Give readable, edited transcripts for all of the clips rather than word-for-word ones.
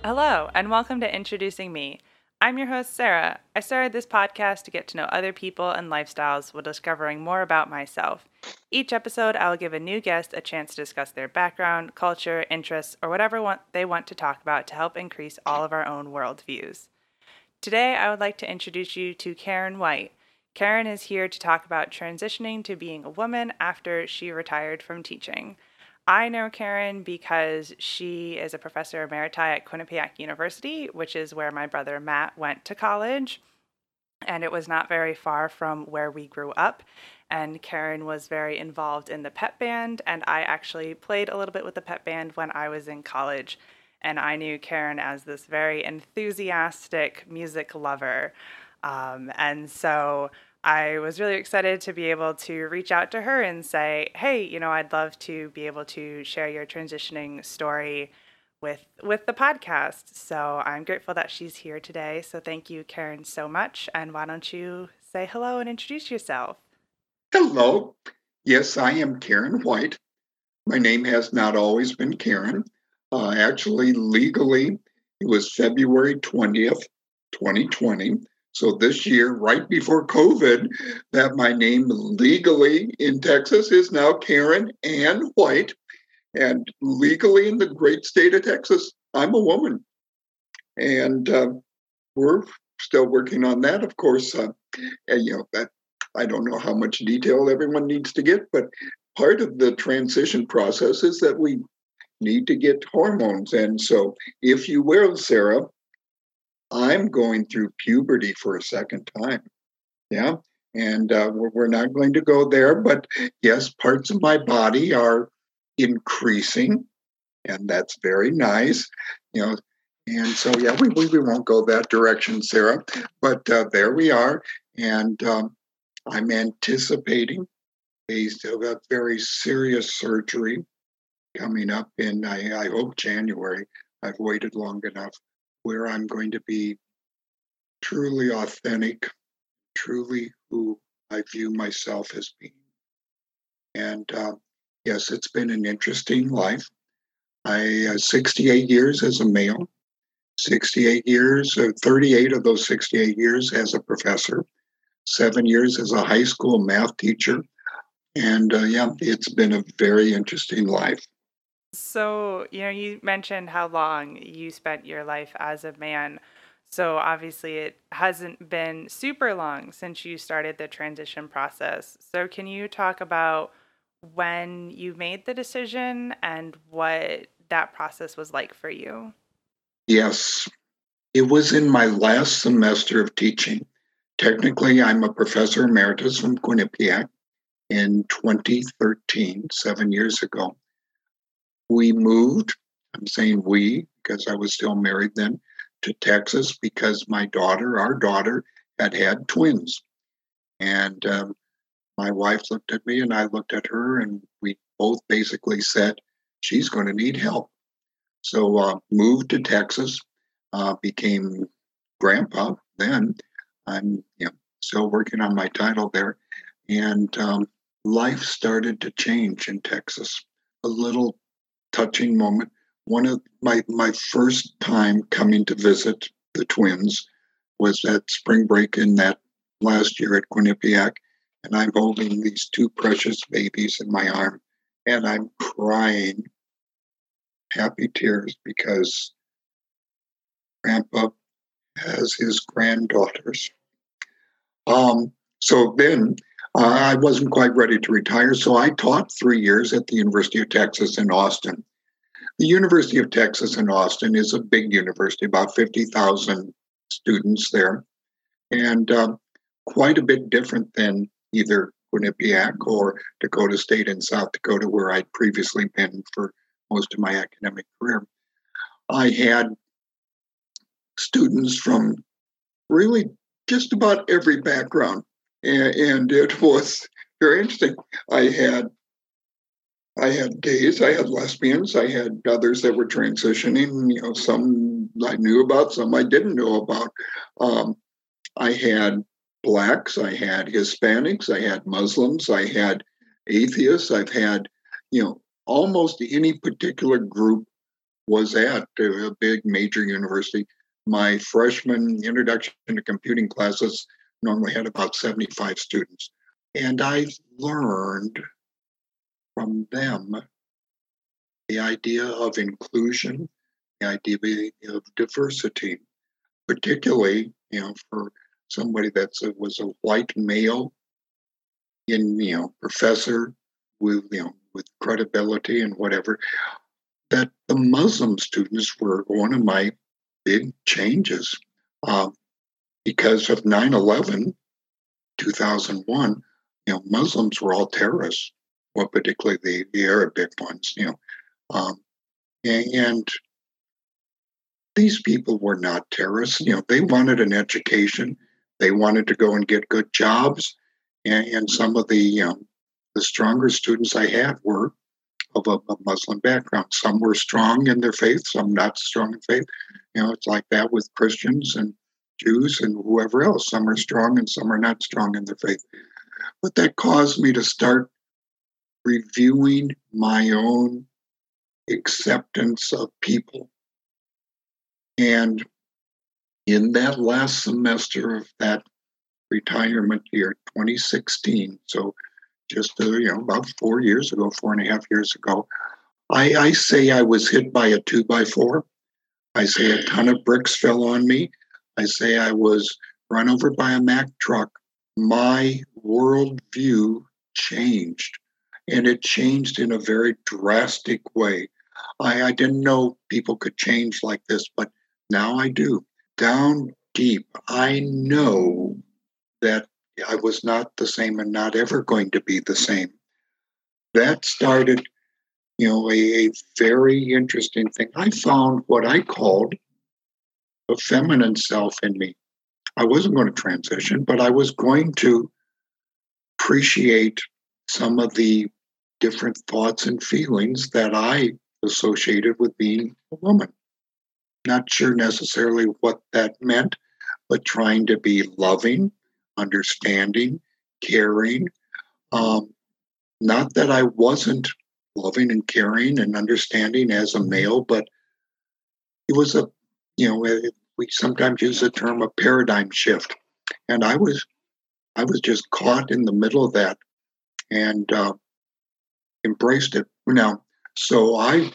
Hello, and welcome to Introducing Me. I'm your host, Sarah. I started this podcast to get to know other people and lifestyles while discovering more about myself. Each episode, I will give a new guest a chance to discuss their background, culture, interests, or whatever they want to talk about to help increase all of our own worldviews. Today, I would like to introduce you to Karen White. Karen is here to talk about transitioning to being a woman after she retired from teaching. I know Karen because she is a professor emerita at Quinnipiac University, which is where my brother Matt went to college. And it was not very far from where we grew up. And Karen was very involved in the pep band, and I actually played a little bit with the pep band when I was in college. And I knew Karen as this very enthusiastic music lover. And so I was really excited to be able to reach out to her and say, hey, I'd love to be able to share your transitioning story with the podcast. So I'm grateful that she's here today. So thank you, Karen, so much. And why don't you say hello and introduce yourself? Hello. Yes, I am Karen White. My name has not always been Karen. Actually, legally, it was February 20th, 2020. So this year, right before COVID, that my name legally in Texas is now Karen Ann White. And legally in the great state of Texas, I'm a woman. And we're still working on that, of course. That I don't know how much detail everyone needs to get, but part of the transition process is that we need to get hormones. And so, if you will, Sarah, I'm going through puberty for a second time. Yeah. And we're not going to go there, but yes, parts of my body are increasing, and that's very nice. You know, and so, yeah, we won't go that direction, Sarah, but there we are. And I'm anticipating a very serious surgery coming up in, I hope, January. I've waited long enough where I'm going to be truly authentic, truly who I view myself as being. And yes, it's been an interesting life. 68 years as a male, 68 years, 38 of those 68 years as a professor, 7 years as a high school math teacher. And yeah, it's been a very interesting life. So, you mentioned how long you spent your life as a man. So, obviously, it hasn't been super long since you started the transition process. So, can you talk about when you made the decision and what that process was like for you? Yes, it was in my last semester of teaching. Technically, I'm a professor emeritus from Quinnipiac in 2013, 7 years ago. We moved, I'm saying we, because I was still married then, to Texas because our daughter, had twins. And my wife looked at me and I looked at her, and we both basically said, she's going to need help. So moved to Texas, became grandpa then. I'm still working on my title there. And life started to change in Texas. A little touching moment. One of my first time coming to visit the twins was at spring break in that last year at Quinnipiac, and I'm holding these two precious babies in my arm, and I'm crying happy tears because Grandpa has his granddaughters. So then I wasn't quite ready to retire, so I taught 3 years at the University of Texas in Austin. The University of Texas in Austin is a big university, about 50,000 students there, and quite a bit different than either Quinnipiac or Dakota State in South Dakota, where I'd previously been for most of my academic career. I had students from really just about every background, and it was very interesting. I had gays, I had lesbians, I had others that were transitioning. Some I knew about, some I didn't know about. I had blacks, I had Hispanics, I had Muslims, I had atheists. I've had, almost any particular group was at a big major university. My freshman introduction to computing classes normally had about 75 students. And I learned from them the idea of inclusion, the idea of diversity, particularly, for somebody that was a white male in, professor with credibility and whatever, that the Muslim students were one of my big changes. Uh, because of 9/11, 2001, Muslims were all terrorists, well, particularly the Arabic ones, Um, and these people were not terrorists. They wanted an education. They wanted to go and get good jobs. And some of the stronger students I had were of a Muslim background. Some were strong in their faith, some not strong in faith. It's like that with Christians and Jews and whoever else. Some are strong and some are not strong in their faith. But that caused me to start reviewing my own acceptance of people. And in that last semester of that retirement year, 2016, so just about 4 years ago, 4.5 years ago, I say I was hit by a 2x4. I say a ton of bricks fell on me. I say I was run over by a Mack truck. My worldview changed, and it changed in a very drastic way. I didn't know people could change like this, but now I do. Down deep, I know that I was not the same and not ever going to be the same. That started, a very interesting thing. I found what I called a feminine self in me. I wasn't going to transition, but I was going to appreciate some of the different thoughts and feelings that I associated with being a woman. Not sure necessarily what that meant, but trying to be loving, understanding, caring. Not that I wasn't loving and caring and understanding as a male, but it was we sometimes use the term a paradigm shift, and I was just caught in the middle of that and embraced it. Now, so I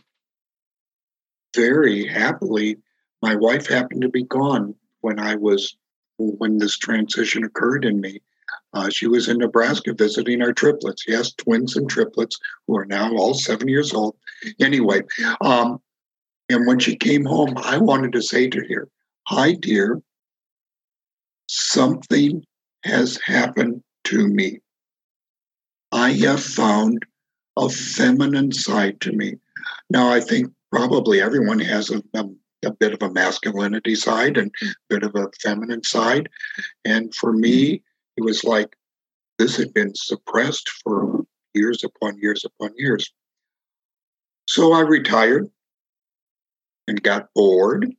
very happily, my wife happened to be gone when this transition occurred in me. She was in Nebraska visiting our triplets. Yes, twins and triplets who are now all 7 years old. Anyway, and when she came home, I wanted to say to her, "Hi, dear, something has happened to me. I have found a feminine side to me." Now, I think probably everyone has a bit of a masculinity side and a bit of a feminine side. And for me, it was like this had been suppressed for years upon years upon years. So I retired and got bored.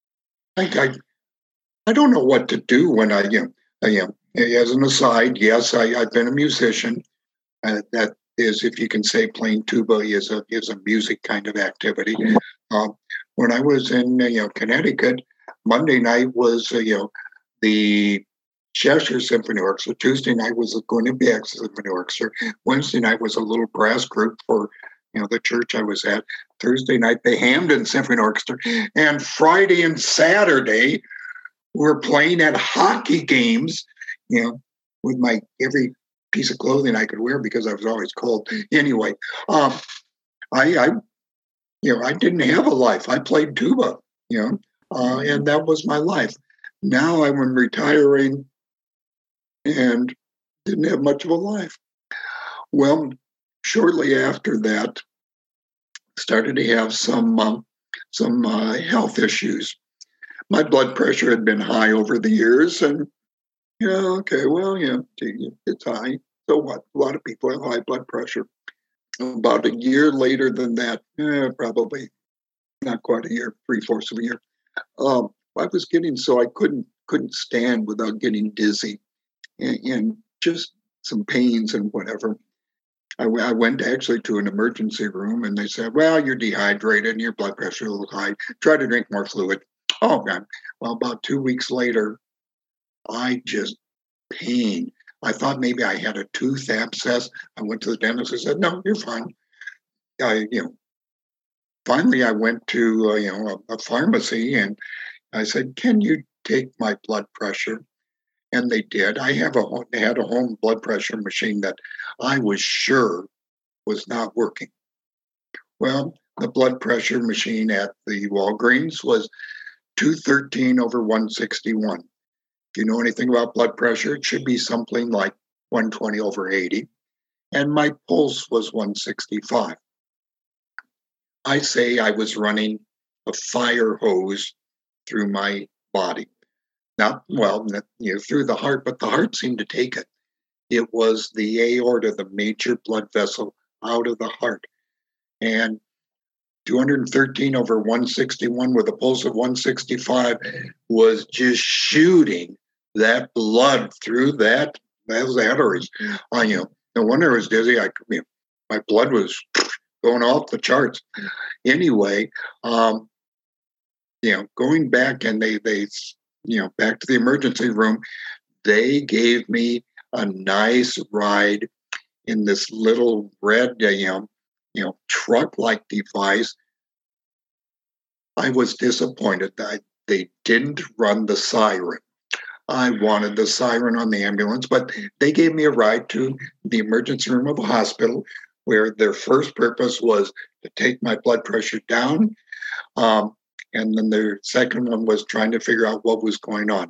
I don't know what to do when I am. As an aside, yes, I've been a musician. That is, if you can say, playing tuba is a music kind of activity. Um, when I was in Connecticut, Monday night was the Cheshire Symphony Orchestra. Tuesday night was the Quinnipiac Symphony Orchestra. Wednesday night was a little brass group for the church I was at. Thursday night, the Hamden Symphony Orchestra, and Friday and Saturday we're playing at hockey games. With my every piece of clothing I could wear because I was always cold. Anyway, I I didn't have a life. I played tuba, and that was my life. Now I'm retiring and didn't have much of a life. Well, shortly after that, started to have some health issues. My blood pressure had been high over the years, and okay, well, it's high. So what? A lot of people have high blood pressure. About a year later than that, probably not quite a year, 3/4 of a year. I was getting so I couldn't stand without getting dizzy and just some pains and whatever. I went actually to an emergency room and they said, well, you're dehydrated and your blood pressure is a little high. Try to drink more fluid. Oh, God. Well, about 2 weeks later, I just pain. I thought maybe I had a tooth abscess. I went to the dentist and said, no, you're fine. Finally, I went to, a pharmacy and I said, can you take my blood pressure? And they did. They had a home blood pressure machine that I was sure was not working. Well, the blood pressure machine at the Walgreens was 213 over 161. If you know anything about blood pressure, it should be something like 120 over 80. And my pulse was 165. I say I was running a fire hose through my body. Not, well, through the heart, but the heart seemed to take it. It was the aorta, the major blood vessel out of the heart. And 213 over 161 with a pulse of 165 was just shooting that blood through those arteries. No wonder I was dizzy. My blood was going off the charts. Anyway, going back and they back to the emergency room, they gave me a nice ride in this little red, truck-like device. I was disappointed that they didn't run the siren. I wanted the siren on the ambulance, but they gave me a ride to the emergency room of a hospital where their first purpose was to take my blood pressure down. And then their second one was trying to figure out what was going on.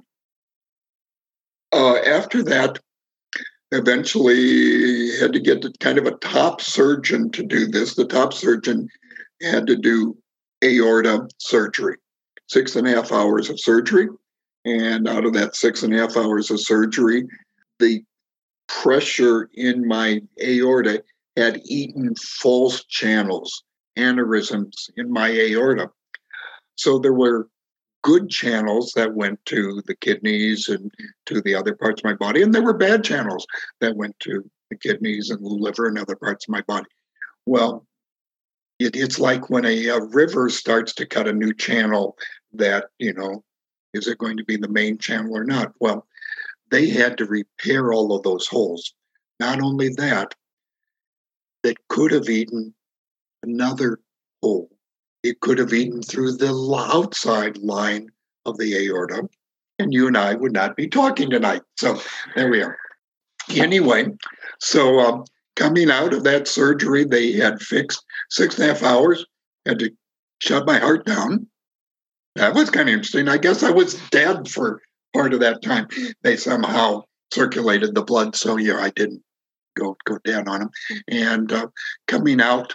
After that, eventually had to get to kind of a top surgeon to do this. The top surgeon had to do aorta surgery, 6.5 hours of surgery. And out of that 6.5 hours of surgery, the pressure in my aorta had eaten false channels, aneurysms in my aorta. So there were good channels that went to the kidneys and to the other parts of my body, and there were bad channels that went to the kidneys and the liver and other parts of my body. Well, it's like when a river starts to cut a new channel that, is it going to be the main channel or not? Well, they had to repair all of those holes. Not only that, that could have eaten another hole. It could have eaten through the outside line of the aorta, and you and I would not be talking tonight. So there we are. Anyway, so coming out of that surgery, they had fixed 6.5 hours, had to shut my heart down. That was kind of interesting. I guess I was dead for part of that time. They somehow circulated the blood, so I didn't go down on them. And coming out,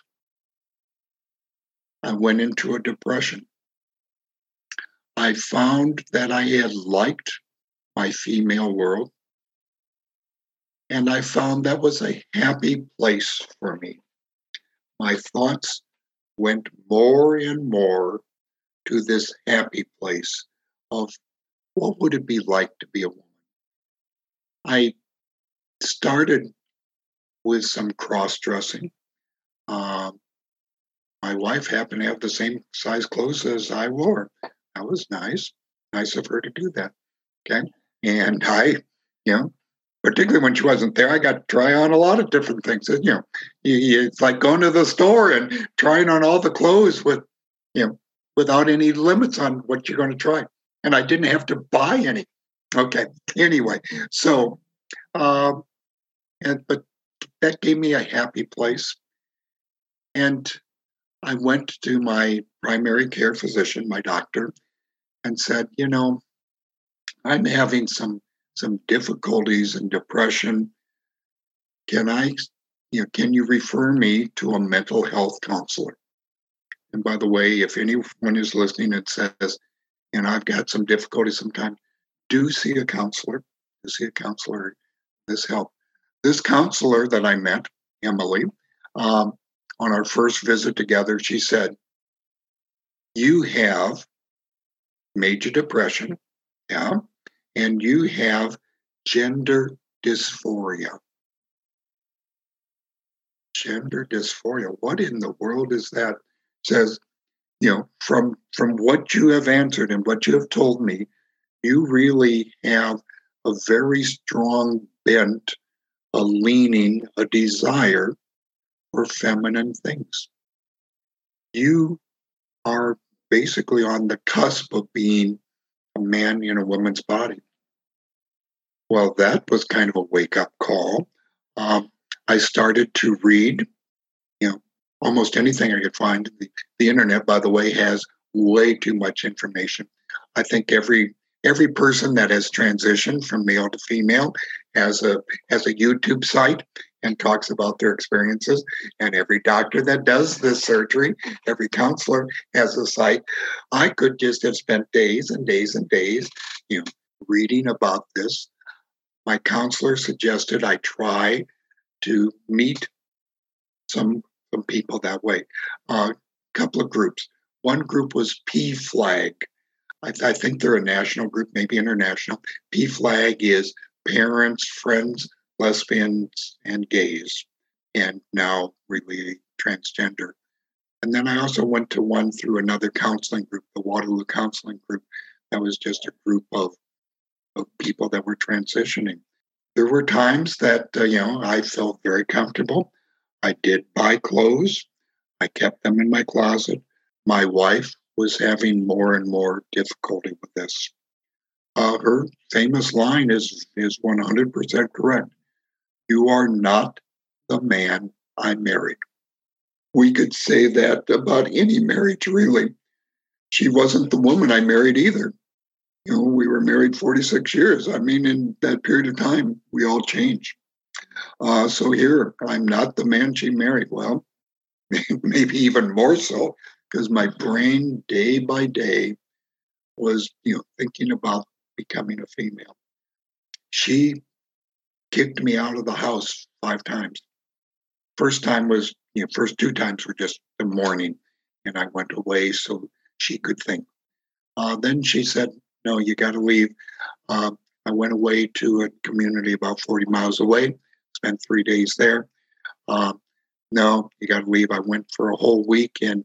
I went into a depression. I found that I had liked my female world, and I found that was a happy place for me. My thoughts went more and more to this happy place of what would it be like to be a woman. I started with some cross-dressing. My wife happened to have the same size clothes as I wore. That was nice. Nice of her to do that. Okay. And I, particularly when she wasn't there, I got to try on a lot of different things. It's like going to the store and trying on all the clothes without any limits on what you're going to try. And I didn't have to buy any. Okay. Anyway, so, but that gave me a happy place. And I went to my primary care physician, my doctor, and said, I'm having some difficulties and depression. Can you refer me to a mental health counselor? And by the way, if anyone is listening and says, I've got some difficulties sometimes, do see a counselor. This help. This counselor that I met, Emily, on our first visit together, she said, you have major depression, and you have gender dysphoria. Gender dysphoria. What in the world is that? Says, from what you have answered and what you have told me, you really have a very strong bent, a leaning, a desire for feminine things. You are basically on the cusp of being a man in a woman's body. Well, that was kind of a wake up call. I started to read, almost anything I could find. The internet, by the way, has way too much information. I think every person that has transitioned from male to female has a YouTube site and talks about their experiences. And every doctor that does this surgery, every counselor has a site. I could just have spent days and days and days, reading about this. My counselor suggested I try to meet some people that way. A couple of groups. One group was PFLAG. I think they're a national group, maybe international. PFLAG is parents, friends, lesbians, and gays, and now really transgender. And then I also went to one through another counseling group, the Waterloo Counseling Group. That was just a group of people that were transitioning. There were times that, I felt very comfortable. I did buy clothes. I kept them in my closet. My wife was having more and more difficulty with this. Her famous line is 100% correct. You are not the man I married. We could say that about any marriage, really. She wasn't the woman I married either. We were married 46 years. I mean, in that period of time, we all changed. So here, I'm not the man she married. Well, maybe even more so, because my brain day by day was, thinking about becoming a female. She kicked me out of the house 5 times. First time was, first 2 times were just the morning, and I went away so she could think. Then she said, no, you got to leave. I went away to a community about 40 miles away, spent 3 days there. No, you got to leave. I went for a whole week, and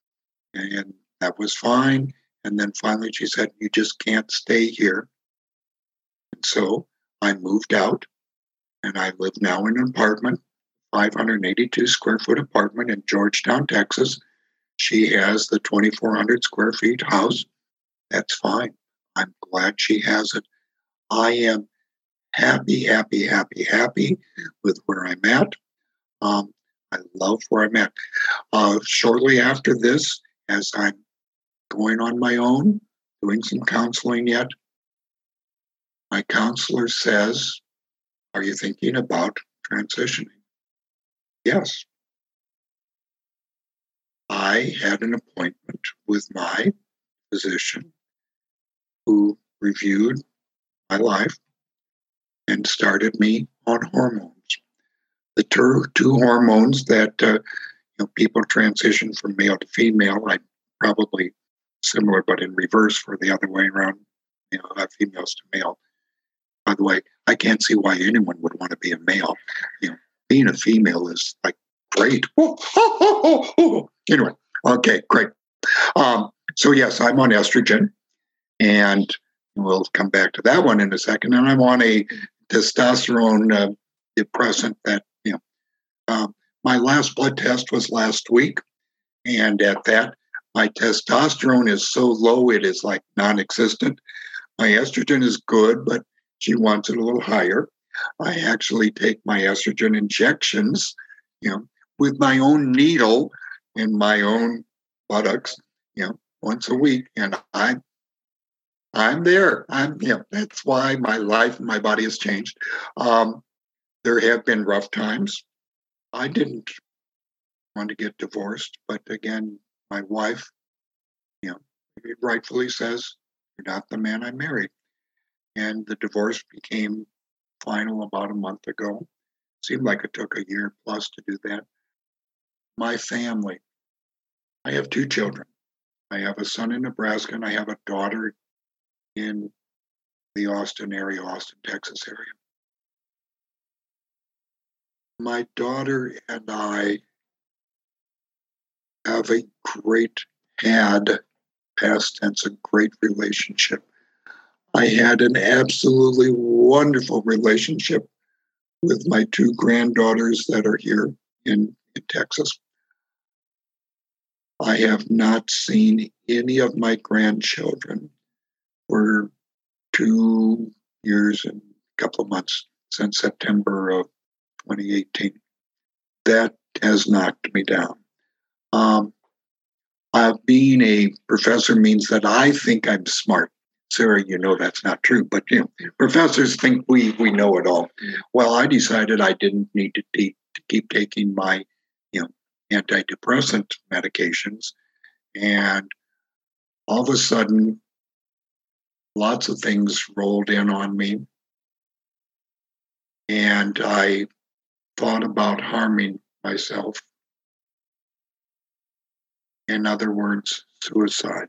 that was fine. And then finally she said, you just can't stay here. And so I moved out, and I live now in an apartment, 582 square foot apartment in Georgetown, Texas. She has the 2,400 square feet house. That's fine. I'm glad she has it. I am happy, happy, happy, happy with where I'm at. I love where I'm at. Shortly after this, as I'm going on my own, doing some counseling yet, my counselor says, are you thinking about transitioning? Yes. I had an appointment with my physician who reviewed my life and started me on hormones. The two hormones that people transition from male to female, I probably similar but in reverse for the other way around, females to male. By the way, I can't see why anyone would want to be a male. Being a female is like great. Anyway, okay, great. So yes, I'm on estrogen, and we'll come back to that one in a second. And I'm on a testosterone depressant that, my last blood test was last week. And at that, my testosterone is so low, it is like non-existent. My estrogen is good, but she wants it a little higher. I actually take my estrogen injections, with my own needle in my own buttocks, once a week. And I'm there. That's why my life and my body has changed. There have been rough times. I didn't want to get divorced, but again, my wife, rightfully says, you're not the man I married. And the divorce became final about a month ago. Seemed like it took a year plus to do that. My family, I have 2 children. I have a son in Nebraska, and I have a daughter in the Austin area, Austin, Texas area. My daughter and I have had past tense, a great relationship. I had an absolutely wonderful relationship with my two granddaughters that are here in Texas. I have not seen any of my grandchildren for 2 years and a couple of months since September of 2018. That has knocked me down. Being a professor means that I think I'm smart. Sarah, you know that's not true, but professors think we know it all. Well, I decided I didn't need to keep taking my antidepressant medications, and all of a sudden, lots of things rolled in on me, and I thought about harming myself. In other words, suicide.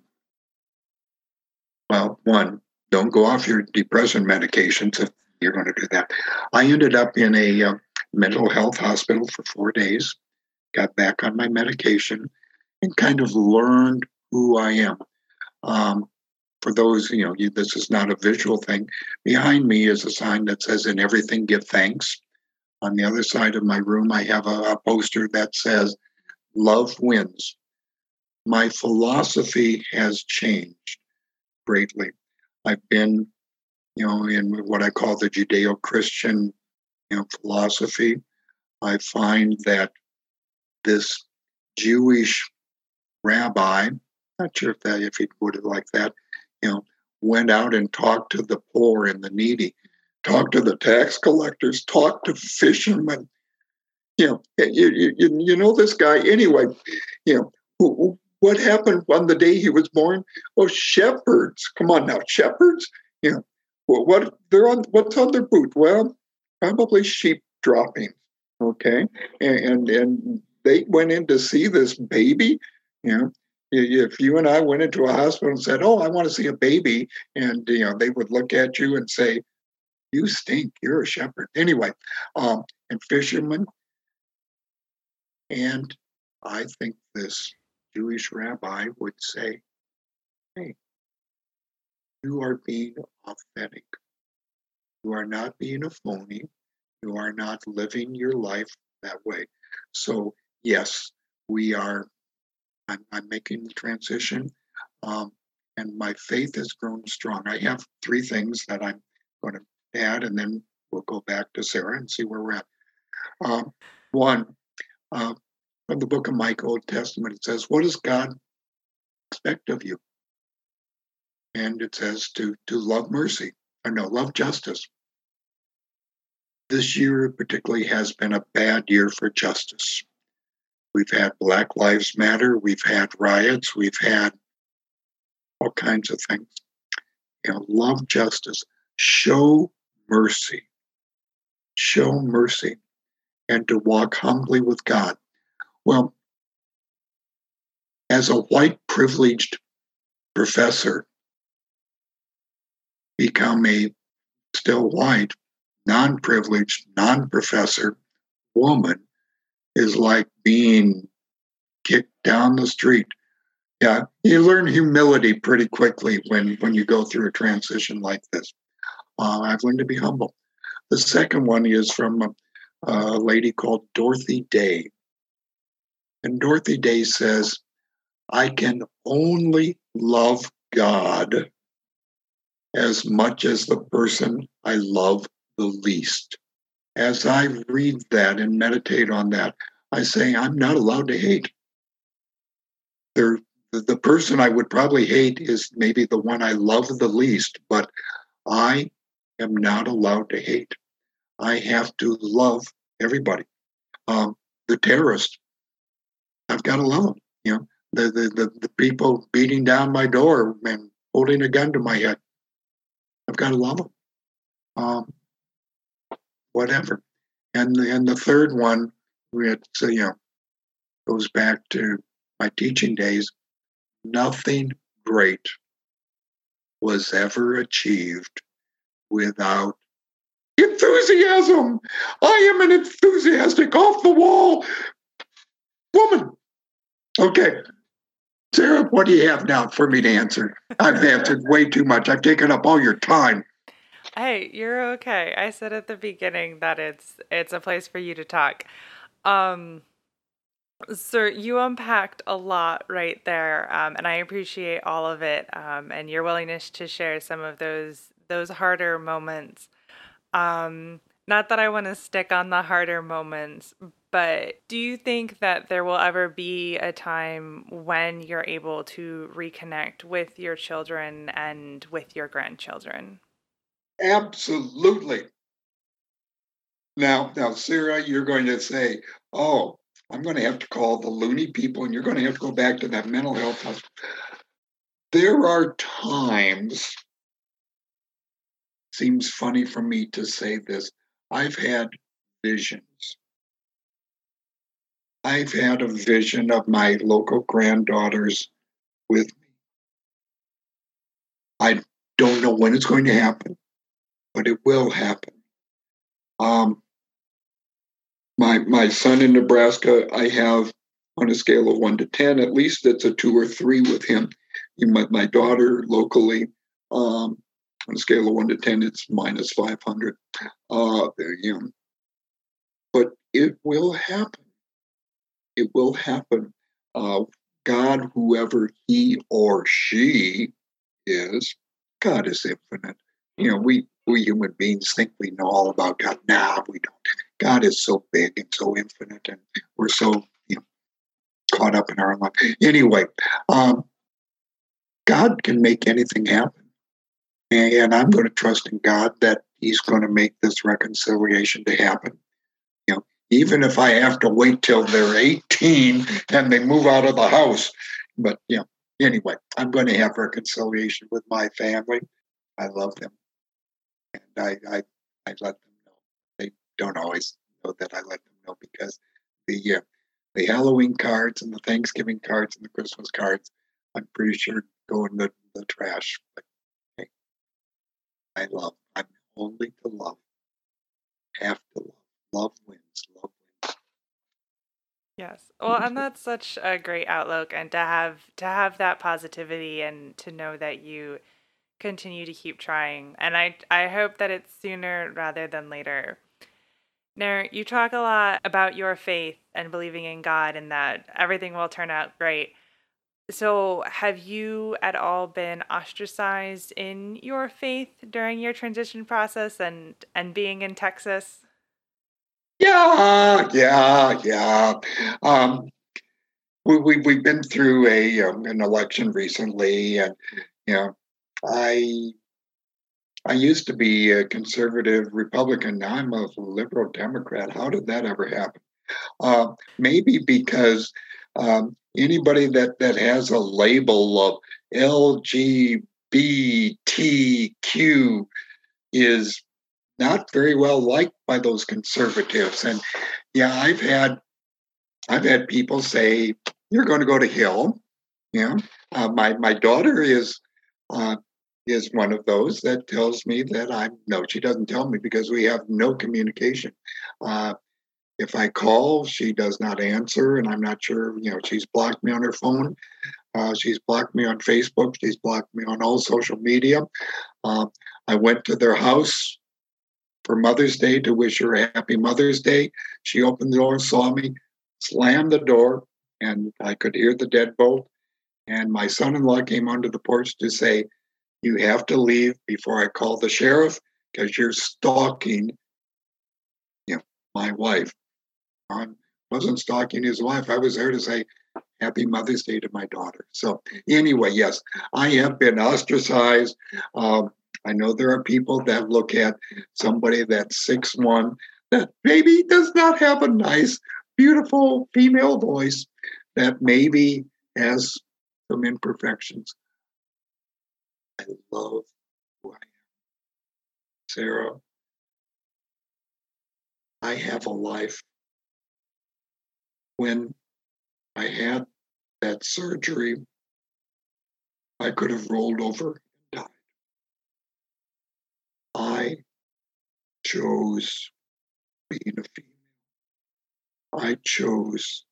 Well, one, don't go off your depression medications if you're going to do that. I ended up in a mental health hospital for 4 days, got back on my medication, and kind of learned who I am. For those, this is not a visual thing. Behind me is a sign that says, "In everything, give thanks." On the other side of my room, I have a poster that says, "Love wins." My philosophy has changed greatly. I've been, in what I call the Judeo-Christian, philosophy. I find that this Jewish rabbi, not sure if he put it like that, went out and talked to the poor and the needy, talked to the tax collectors, talked to fishermen. You know this guy anyway. What happened on the day he was born? Oh, shepherds! Come on now, shepherds. What's on their boot? Well, probably sheep droppings. Okay, and they went in to see this baby. If you and I went into a hospital and said, "Oh, I want to see a baby," and they would look at you and say, "You stink. You're a shepherd." Anyway, and fishermen, and I think this Jewish rabbi would say, "Hey, you are being authentic. You are not being a phony. You are not living your life that way." So, yes, we are. I'm making the transition, and my faith has grown strong. I have three things that I'm going to add, and then we'll go back to Sarah and see where we're at. One, from the book of Micah, Old Testament, it says, "What does God expect of you?" And it says to love mercy, love justice. This year particularly has been a bad year for justice. We've had Black Lives Matter, we've had riots, we've had all kinds of things. Love justice, show mercy, and to walk humbly with God. Well, as a white privileged professor, become a still white, non-privileged, non-professor woman is like being kicked down the street. Yeah, you learn humility pretty quickly when you go through a transition like this. I've learned to be humble. The second one is from a lady called Dorothy Day. And Dorothy Day says, "I can only love God as much as the person I love the least." As I read that and meditate on that, I say, I'm not allowed to hate. The person I would probably hate is maybe the one I love the least, but I am not allowed to hate. I have to love everybody. The terrorist, I've got to love them. The people beating down my door and holding a gun to my head, I've got to love them. Whatever. And the third one, goes back to my teaching days. Nothing great was ever achieved without Enthusiasm. I am an enthusiastic, off the wall woman. Okay. Sarah, what do you have now for me to answer? I've answered way too much. I've taken up all your time. Hey, you're okay. I said at the beginning that it's a place for you to talk. Um, Sir, you unpacked a lot right there, and I appreciate all of it, and your willingness to share some of those harder moments. Not that I want to stick on the harder moments, but do you think that there will ever be a time when you're able to reconnect with your children and with your grandchildren? Absolutely. Now, Sarah, you're going to say, "Oh, I'm going to have to call the loony people, and you're going to have to go back to that mental health hospital." There are times, seems funny for me to say this, I've had visions. I've had a vision of my local granddaughters with me. I don't know when it's going to happen, but it will happen. Um, my son in Nebraska, I have on a scale of 1 to 10, at least it's a 2 or 3 with him. My daughter locally, on a scale of 1 to 10, it's minus 500. You know, but it will happen. It will happen. Uh, God, whoever he or she is, God is infinite. We human beings think we know all about God. Nah, we don't. God is so big and so infinite, and we're so caught up in our own life. Anyway, um, God can make anything happen, and I'm going to trust in God that He's going to make this reconciliation to happen. Even if I have to wait till they're 18 and they move out of the house, but anyway, I'm going to have reconciliation with my family. I love them, and I let them know. They don't always know that I let them know because the Halloween cards and the Thanksgiving cards and the Christmas cards, I'm pretty sure go in the trash. But hey, I love. I'm only to love. Have to love. Love wins. Love wins. Yes. Well, and that's such a great outlook and to have that positivity and to know that you continue to keep trying. And I hope that it's sooner rather than later. Now, you talk a lot about your faith and believing in God and that everything will turn out great. So, have you at all been ostracized in your faith during your transition process and being in Texas? Yeah. We've been through an election recently, and you know, I I used to be a conservative Republican. Now I'm a liberal Democrat. How did that ever happen? Maybe because anybody that has a label of LGBTQ is not very well liked by those conservatives. And yeah, I've had people say you're going to go to hell. Yeah, my daughter uh, is one of those that tells me that I'm no. She doesn't tell me because we have no communication. Uh, if I call, she does not answer, and I'm not sure. She's blocked me on her phone. She's blocked me on Facebook. She's blocked me on all social media. Uh, I went to their house for Mother's Day to wish her a happy Mother's Day. She opened the door, saw me, slammed the door, and I could hear the deadbolt. And my son-in-law came onto the porch to say, "You have to leave before I call the sheriff because you're stalking, my wife." I wasn't stalking his wife. I was there to say Happy Mother's Day to my daughter. So anyway, yes, I have been ostracized. Um, I know there are people that look at somebody that's 6'1", that maybe does not have a nice, beautiful female voice, that maybe has some imperfections. I love who I am. Sarah, I have a life. When I had that surgery, I could have rolled over and died. I chose being a female. I chose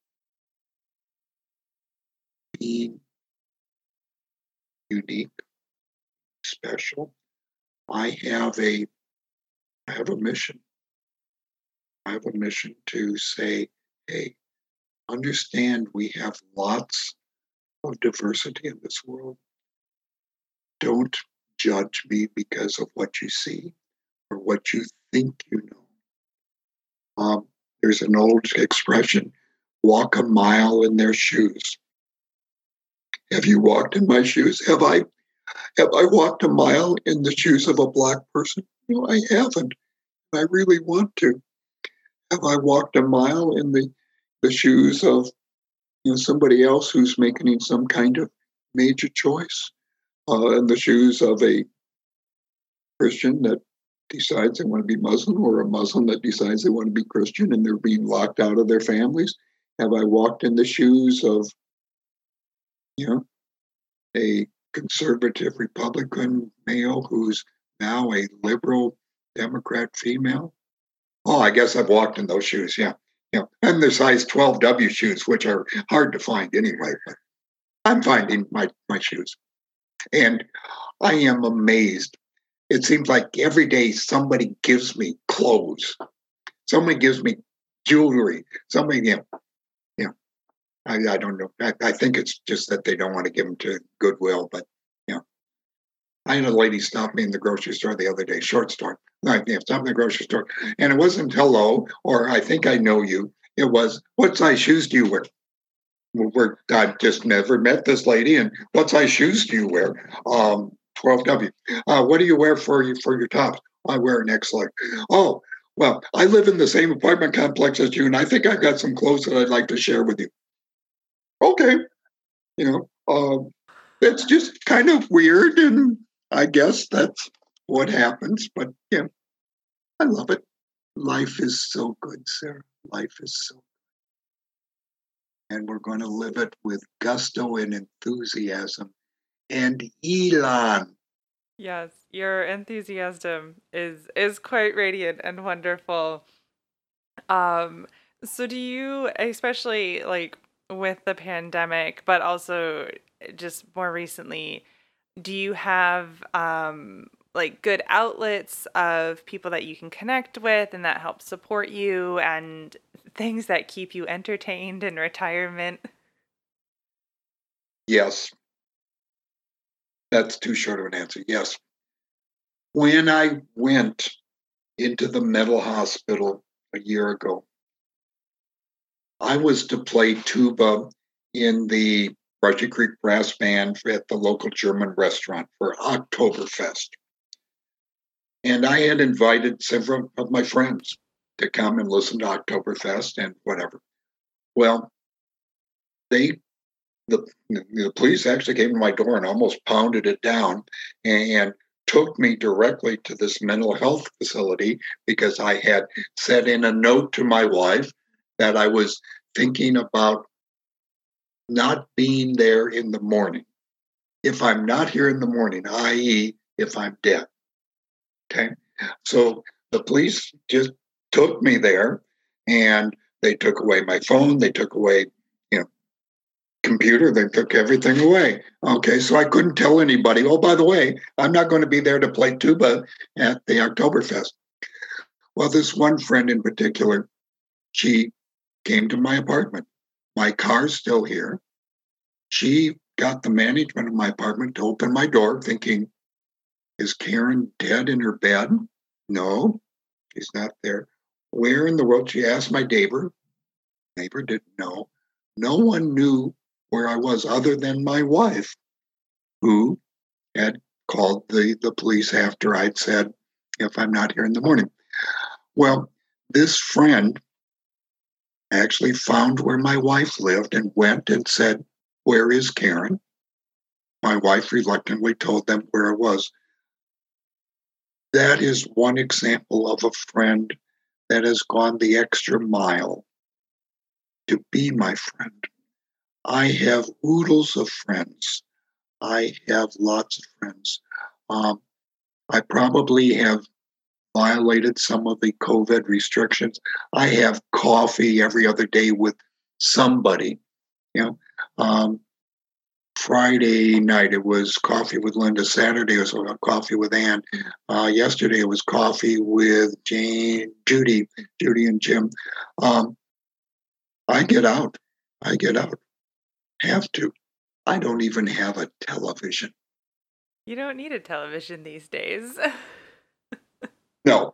being unique, special. I have a I have a mission. I have a mission to say, hey, understand we have lots of diversity in this world. Don't judge me because of what you see or what you think you know. There's an old expression, walk a mile in their shoes. Have you walked in my shoes? Have I walked a mile in the shoes of a Black person? No, I haven't. I really want to. Have I walked a mile in the shoes of somebody else who's making some kind of major choice? In the shoes of a Christian that decides they want to be Muslim, or a Muslim that decides they want to be Christian and they're being locked out of their families? Have I walked in the shoes of, a conservative Republican male who's now a liberal Democrat female? Oh, I guess I've walked in those shoes. Yeah. Yeah. And they're size 12W shoes, which are hard to find anyway. But I'm finding my shoes. And I am amazed. It seems like every day somebody gives me clothes. Somebody gives me jewelry. Somebody, I don't know. I think it's just that they don't want to give them to Goodwill. But, I had a lady stop me in the grocery store the other day, short store. Stop in the grocery store. And it wasn't hello, or I think I know you. It was, what size shoes do you wear? I've just never met this lady. And what size shoes do you wear? 12W. What do you wear for your tops? I wear an X large. Oh, well, I live in the same apartment complex as you, and I think I've got some clothes that I'd like to share with you. Okay. It's just kind of weird, and I guess that's what happens. But yeah, I love it. Life is so good, Sarah. Life is so good. And we're going to live it with gusto and enthusiasm and Elon. Yes, your enthusiasm is quite radiant and wonderful. Um, so do you, especially like with the pandemic, but also just more recently, do you have like good outlets of people that you can connect with and that help support you and things that keep you entertained in retirement? Yes. That's too short of an answer. Yes. When I went into the mental hospital a year ago, I was to play tuba in the Brushy Creek Brass Band at the local German restaurant for Oktoberfest. And I had invited several of my friends to come and listen to Oktoberfest and whatever. Well, the police actually came to my door and almost pounded it down and took me directly to this mental health facility because I had said in a note to my wife that I was thinking about not being there in the morning. If I'm not here in the morning, i.e., if I'm dead. Okay. So the police just took me there and they took away my phone. They took away, computer. They took everything away. Okay. So I couldn't tell anybody, oh, by the way, I'm not going to be there to play tuba at the Oktoberfest. Well, this one friend in particular, she came to my apartment. My car's still here. She got the management of my apartment to open my door thinking, is Karen dead in her bed? No, she's not there. Where in the world? She asked my neighbor. Neighbor didn't know. No one knew where I was other than my wife, who had called the police after I'd said, if I'm not here in the morning. Well, this friend actually found where my wife lived and went and said, where is Karen? My wife reluctantly told them where it was. That is one example of a friend that has gone the extra mile to be my friend. I have oodles of friends. I have lots of friends. I probably have violated some of the COVID restrictions. I have coffee every other day with somebody. You know, Friday night it was coffee with Linda. Saturday it was coffee with Ann. Yesterday it was coffee with Judy, and Jim. I get out. I get out. Have to. I don't even have a television. You don't need a television these days. No.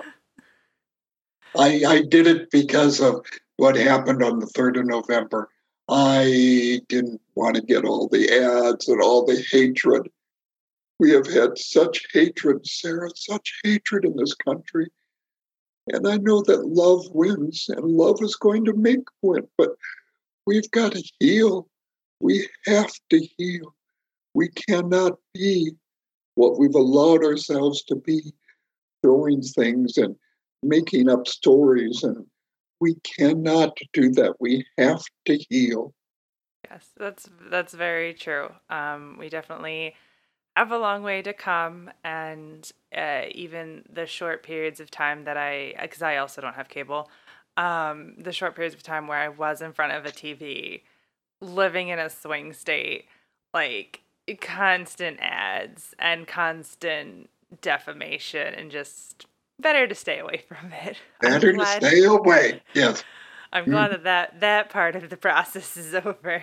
I did it because of what happened on the 3rd of November. I didn't want to get all the ads and all the hatred. We have had such hatred, Sarah, such hatred in this country. And I know that love wins and love is going to make win, but we've got to heal. We have to heal. We cannot be what we've allowed ourselves to be, throwing things and making up stories. And we cannot do that. We have to heal. Yes, that's very true. We definitely have a long way to come, and even the short periods of time that because I also don't have cable, the short periods of time where I was in front of a TV, living in a swing state, like constant ads and constant defamation, and just better to stay away from it. Better to stay away. Yes. I'm glad that part of the process is over.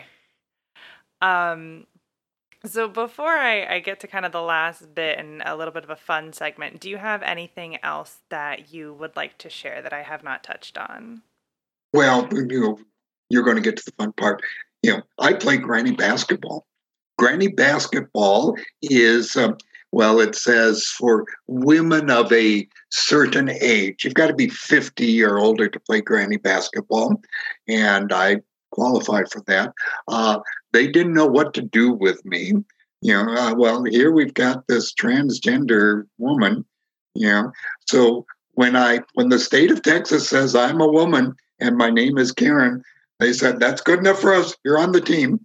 So before I get to kind of the last bit and a little bit of a fun segment, do you have anything else that you would like to share that I have not touched on? Well, you're going to get to the fun part. I play granny basketball. Granny basketball is, it says for women of a certain age. You've got to be 50 or older to play granny basketball. And I qualified for that. They didn't know what to do with me. Here we've got this transgender woman. So when the state of Texas says I'm a woman and my name is Karen, they said that's good enough for us. You're on the team.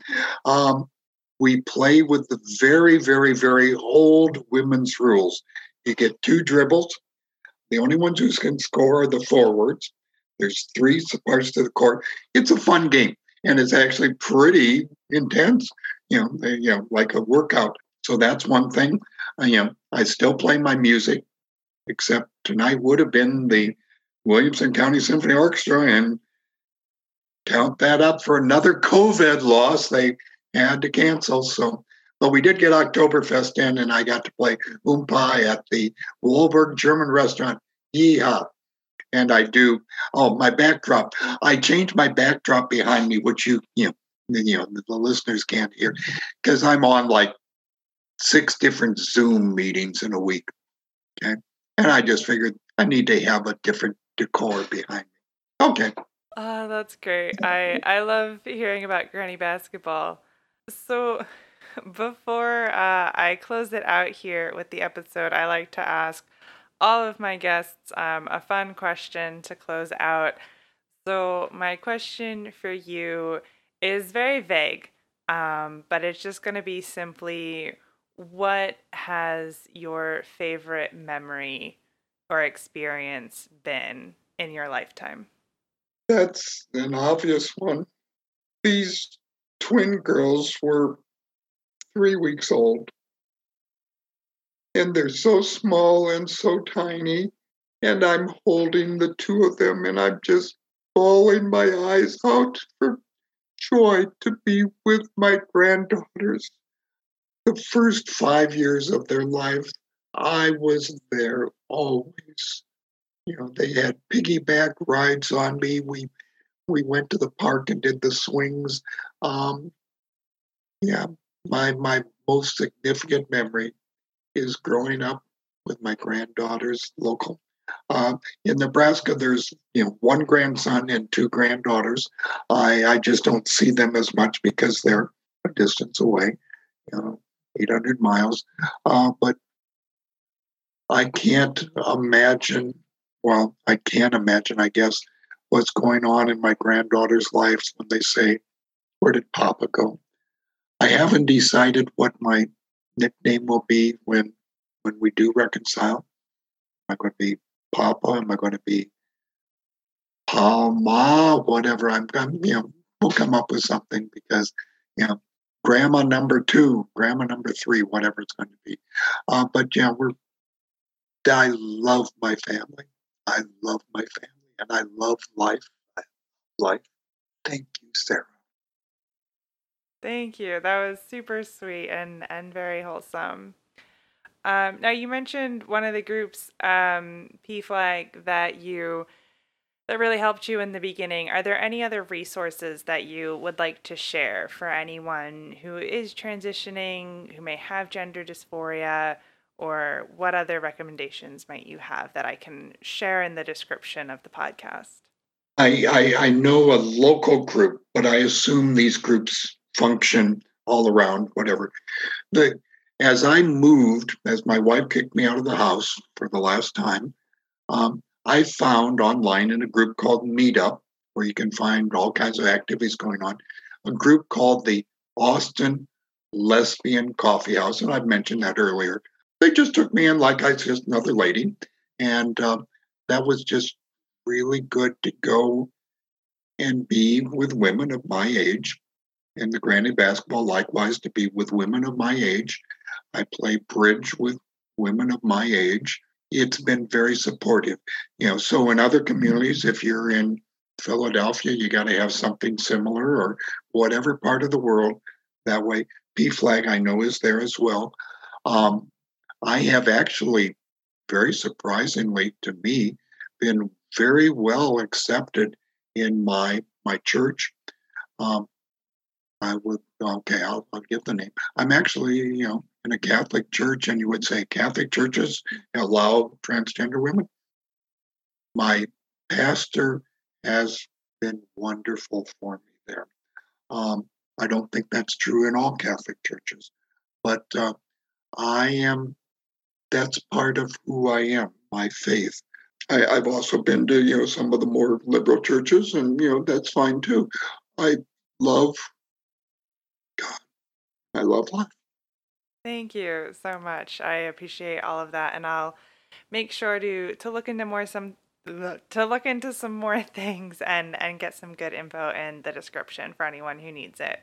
We play with the very, very, very old women's rules. You get 2 dribbles. The only ones who can score are the forwards. There's 3 parts to the court. It's a fun game, and it's actually pretty intense. Like a workout. So that's one thing. I still play my music, except tonight would have been the Williamson County Symphony Orchestra, and count that up for another COVID loss. They had to cancel. So, but we did get Oktoberfest in, and I got to play Oompa at the Wahlberg German restaurant. Yeehaw. And I do. Oh, my backdrop. I changed my backdrop behind me, which the listeners can't hear, because I'm on like 6 different Zoom meetings in a week. Okay. And I just figured I need to have a different decor behind me. Okay. Oh, that's great. I love hearing about granny basketball. So before I close it out here with the episode, I like to ask all of my guests a fun question to close out. So my question for you is very vague, but it's just going to be simply, what has your favorite memory or experience been in your lifetime? That's an obvious one. These twin girls were 3 weeks old, and they're so small and so tiny, and I'm holding the 2 of them, and I'm just bawling my eyes out for joy to be with my granddaughters. The first 5 years of their life, I was there always. They had piggyback rides on me. We went to the park and did the swings. My most significant memory is growing up with my granddaughters local. In Nebraska, there's 1 grandson and 2 granddaughters. I just don't see them as much because they're a distance away, 800 miles. But I can't imagine. Well, I can imagine, I guess, what's going on in my granddaughters' lives when they say, "Where did Papa go?" I haven't decided what my nickname will be when we do reconcile. I going to be Papa? Am I going to be Ma? Whatever. We'll come up with something because, you know, Grandma number 2, Grandma number 3, whatever it's going to be. But yeah, I love my family. I love my family, and I love life. I love life. Thank you, Sarah. Thank you. That was super sweet and very wholesome. Now you mentioned one of the groups, PFLAG, that really helped you in the beginning. Are there any other resources that you would like to share for anyone who is transitioning, who may have gender dysphoria, or what other recommendations might you have that I can share in the description of the podcast? I know a local group, but I assume these groups function all around, whatever. As I moved, as my wife kicked me out of the house for the last time, I found online in a group called Meetup, where you can find all kinds of activities going on, a group called the Austin Lesbian Coffee House. And I've mentioned that earlier. They just took me in like I was just another lady. And that was just really good to go and be with women of my age. And the Granny Basketball, likewise, to be with women of my age. I play bridge with women of my age. It's been very supportive. So in other communities, if you're in Philadelphia, you got to have something similar, or whatever part of the world. That way, PFLAG, I know, is there as well. I have actually, very surprisingly to me, been very well accepted in my church. I'll give the name. I'm actually, in a Catholic church, and you would say Catholic churches allow transgender women. My pastor has been wonderful for me there. I don't think that's true in all Catholic churches, but that's part of who I am, my faith. I've also been to, some of the more liberal churches, and, that's fine too. I love God. I love life. Thank you so much. I appreciate all of that, and I'll make sure to look into some more things and get some good info in the description for anyone who needs it.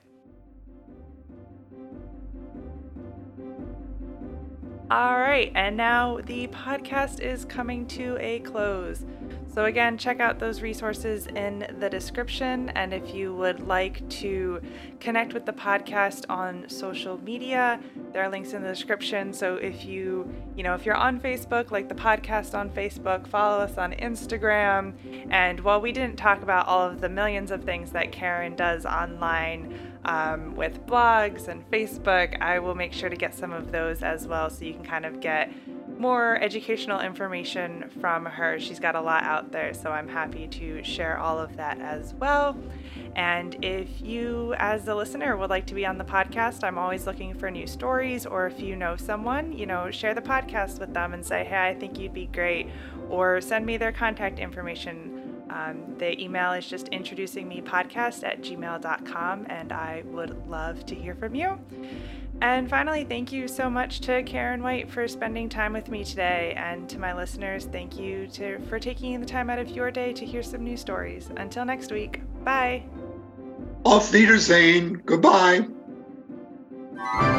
All right, and now the podcast is coming to a close. So again, check out those resources in the description, and if you would like to connect with the podcast on social media, there are links in the description. So if you're on Facebook, like the podcast on Facebook, follow us on Instagram. And while we didn't talk about all of the millions of things that Karen does online, with blogs and Facebook, I will make sure to get some of those as well, so you can kind of get more educational information from her. She's got a lot out there, so I'm happy to share all of that as well. And if you, as a listener, would like to be on the podcast, I'm always looking for new stories. Or if you know someone, share the podcast with them and say, hey, I think you'd be great, or send me their contact information. The email is just introducingmepodcast@gmail.com, and I would love to hear from you. And finally, thank you so much to Karen White for spending time with me today, and to my listeners, thank you for taking the time out of your day to hear some new stories. Until next week, bye. Auf Wiedersehen. Goodbye.